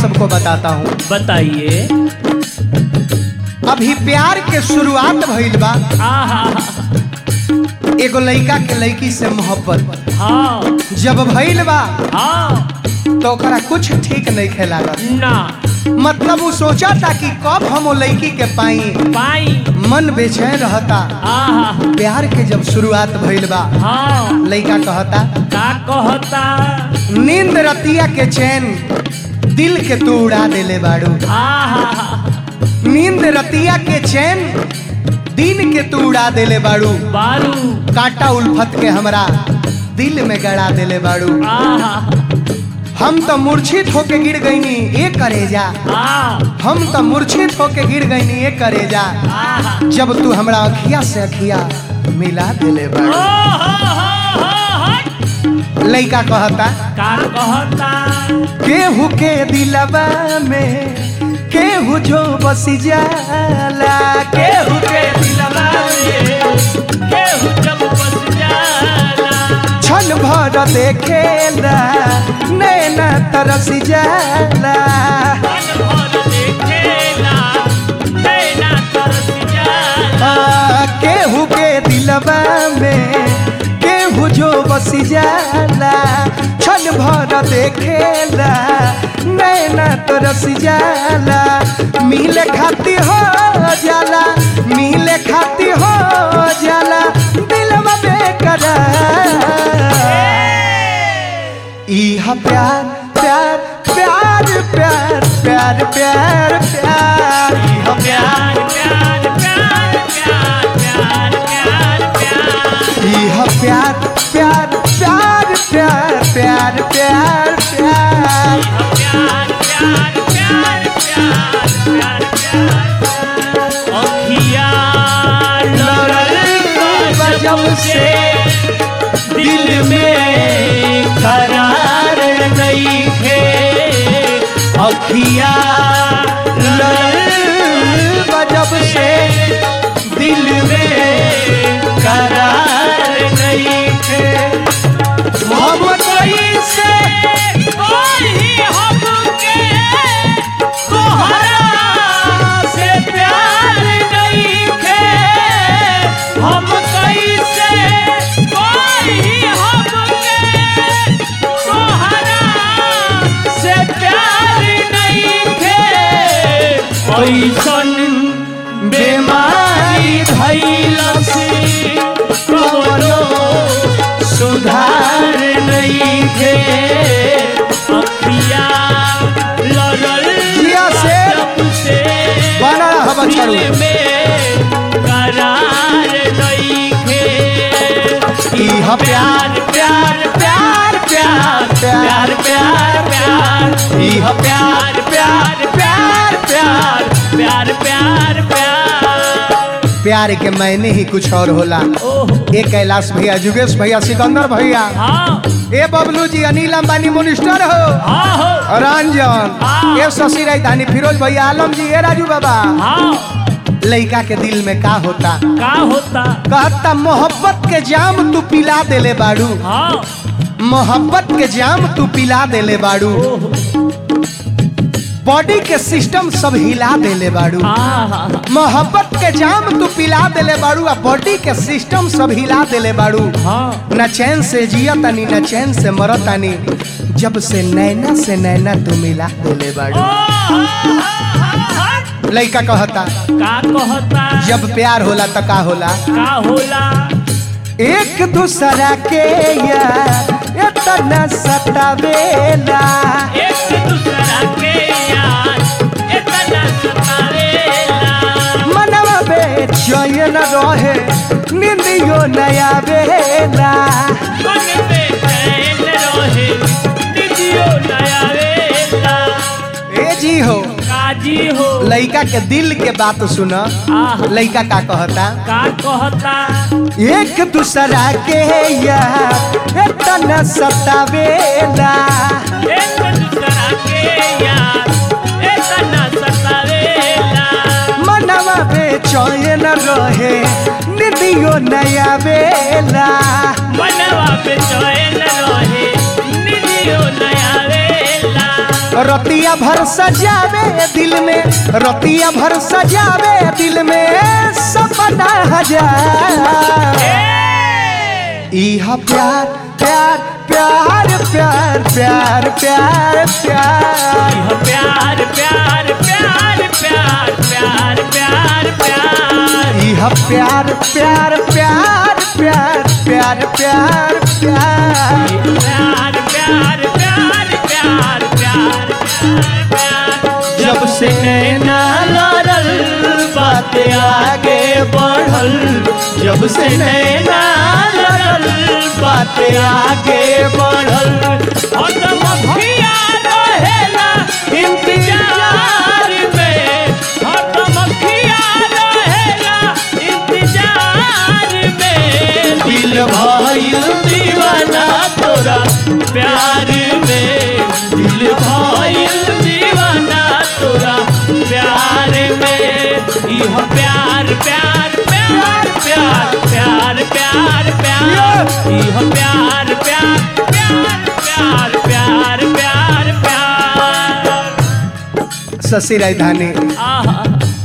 सबको बताता हूँ। बताइए। अभी प्यार के शुरुआत भइल बा। आहा। एगो लड़का के लड़की से मोहब्बत हाँ जब भइल बा हाँ तो ओकरा कुछ ठीक नहीं खेलागत ना मतलब वो सोचा था कि कब हम वो लड़की के पाई पाई। मन बेचैन रहता। आहा। प्यार के जब शुरुआत भइल बा हाँ लड़का कहता का कहता। नींद रतिया के चैन दिल के तू उड़ा देले बाड़ू। आहा। नींद रतिया के चैन दिन के तू उड़ा देले बाड़ू। बारू। कांटा उल्फत के हमरा दिल में गड़ा देले बाड़ू। आहा। हम तो मूर्छित होके गिर गईनी ए करेजा। हम तो मूर्छित होके गिर गईनी ए करेजा जब तू हमरा अखिया से अखिया मिला देले बाड़ू। लइका कहता का कहता। केहू के दिलवा में केहू जो बस जाला। केहू के दिलवा में केहू जब बस जाला क्षण भर देखेला नैना तरस जाला। मन भर देखेला नैना तरस जाला। केहू के दिलवा में केहू जो बस जाला क्षण भर देखेला नैना तरस जाला। मिले खाती हो जाला मिले खाती हो जाला दिलवा बेकरार। इहा प्यार प्यार प्यार प्यार प्यार प्यार प्यार इहा प्यार प्यार प्यार प्यार प्यार प्यार प्यार। इहा प्यार प्यार प्यार प्यार प्यार प्यार प्यार प्यार प्यार प्यार प्यार प्यार प्यार। अखिया लड़ल जब से दिल में करार नहीं है। अखिया लड़ल जब से दिल में करार नहीं है। मोहब्बत से कोई हमके तोहरा से प्यार नहीं है। हम कैसे कोई हमके तोहरा से प्यार नहीं है। ऐसन बीमारी भइल से कवनो सुधार नहीं है। अखिया लड़ल जिया से जब से बना हम दिल में करार नहीं है। इहा प्यार प्यार प्यार प्यार प्यार प्यार प्यार। इहा प्यार प्यार प्यार प्यार प्यार प्यार प्यार। प्यार के मैंने ही कुछ और होला। ए कैलाश भैया जुगेश भैया सिकंदर भैया हाँ ए बबलू जी अनिल अंबानी मिनिस्टर हो हाँ हो रंजन ए शशि राजधानी फिरोज भैया आलम जी ए राजू बाबा। हाँ लड़का के दिल में का होता का होता। कहता मोहब्बत के जाम तू पिला देले बाड़ू। हाँ मोहब्बत के जाम तू पिला देले बाड़ू। बॉडी के सिस्टम सब हिला देले बाड़ू। मोहब्बत के जाम तू पिला देले बाड़ू आ बॉडी के सिस्टम सब हिला देले बाड़ू। न चैन से जियतानी न चैन से मरतानी जब से नैना तू मिला देले बाड़ू। लड़का कहता का कहता। जब प्यार होला त का होला का होला। एक दूसरा के यार इतना सतावेला। एक दूसरा के यार इतना सतावेला। मनवा बेचैन रहे नींदियो नया बेला। मन में चैन रहे नींदियो नया वेला। ए जी हो काजी हो। लड़का के दिल के बात सुना। लड़का का कहता का कहता। एक दूसरा के यार इतना सतावेला। एक दूसरा के यार इतना सतावेला। मनवा बेचैन रहे नींदियो नया बेला। मनवा पे चैन रहे नींदियो नया वेला। रतिया भर सजावे दिल में, रतिया भर सजावे दिल में सपना हजार। इहा प्यार प्यार प्यार प्यार प्यार प्यार प्यार प्यार प्यार प्यार प्यार प्यार प्यार प्यार इहा प्यार प्यार प्यार प्यार प्यार प्यार प्यार प्यार प्यार प्यार प्यार प्यार प्यार। जब से नैना लड़ल बात आगे बढ़ल, जब से नैना लड़ल बात आगे बढ़ल। हटमखिया रहेला इंतजार में, हटमखिया रहेला इंतजार में। दिल भइल दीवाना तोरा प्यार में, दिल भइल दीवाना तोरा प्यार में। इह प्यार प्यार प्यार प्यार प्यार प्यार प्यार इह प्यार प्यार प्यार प्यार प्यार प्यार प्यार। शशि राजधानी आहा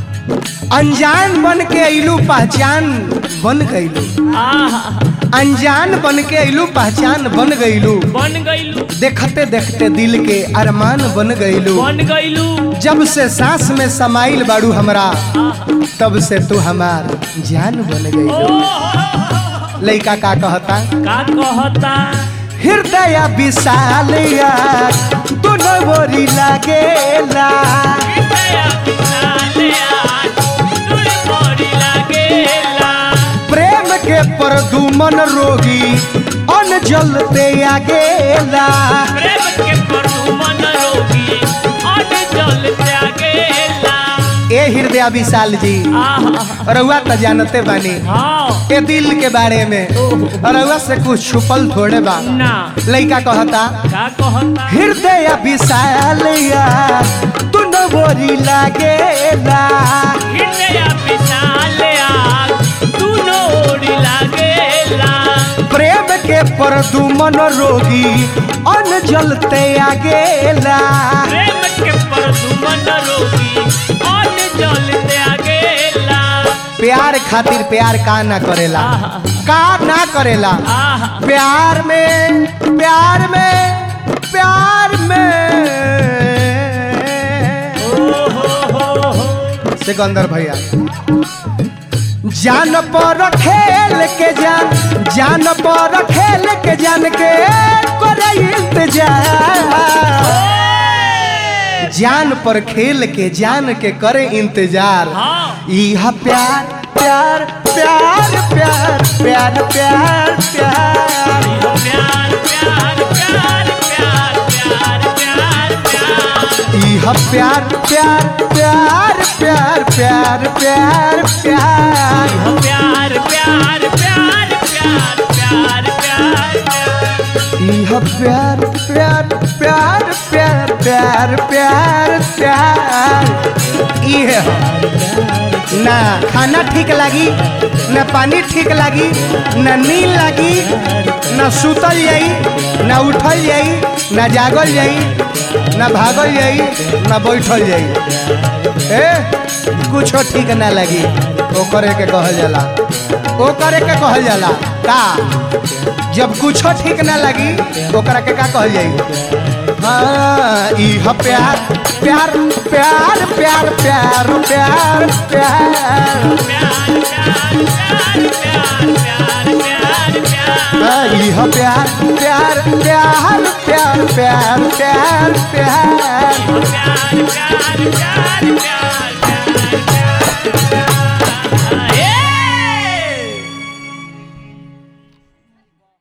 अनजान बन के अइलू पहचान बन गइलू, आहा अनजान बन के अइलू पहचान बन गइलू। बन गइलू, देखते देखते दिल के अरमान बन गइलू। बन गइलू। जब से सांस में समाइल बाड़ू हमरा, तब से तू हमार जान बन गइलू। लइका का कहता, का कहता? हृदय विशाल यार तू नवरी लागेला, हृदय विशाल यार तू नवरी लागेला। प्रेम के परदुमन रोगी अन जलते आगेला। प्रेम के परदुमन रोगी अन जलते आगेला। ए हृदय विशाल जी, आहा रउआ तो जानते बानी हाँ ए दिल के बारे में, रउआ से कुछ छुपल थोड़े बा। ना लइका कहता, का कहता? हृदय विशाल यार तू नवरी लागेला, हृदय विशाल यार तू नवरी लागेला। प्रेम के परदुमन रोगी अन जलते आगेला। प्रेम के परदुमन रोगी अन जलते आगेला। प्यार खातिर प्यार का ना करेला, का ना करेला। आहा प्यार में प्यार में प्यार में सिकंदर भैया जान पर खेल के जान, जान पर खेल के जान के करे इंतजार। जान पर खेल के जान के करे इंतजार। हाँ यह प्यार प्यार प्यार प्यार प्यार प्यार प्यार प्यार प्यार प्यार प्यार प्यार प्यार प्यार। यह प्यार प्यार प्यार प्यार प्यार प्यार प्यार प्यार प्यार प्यार प्यार प्यार प्यार प्यार। यह प्यार प्यार प्यार प्यार प्यार प्यार प्यार। यह ना खाना ठीक लगी, ना पानी ठीक लगी, ना नींद लगी, ना सुतल जाई, ना उठल जाई, ना जागल जाई, ना भागल जाई, ना बैठल जाई। कुछ ठीक ना लगी, ओ करे के कहल जाला, ओ करे के कहल जाला। का जब कुछ ठीक ना लगी ओकरा के का कहल जाई? हाँ इह प्यार प्यार प्यार प्यार प्यार प्यार प्यार इह प्यार प्यार प्यार प्यार प्यार प्यार प्यार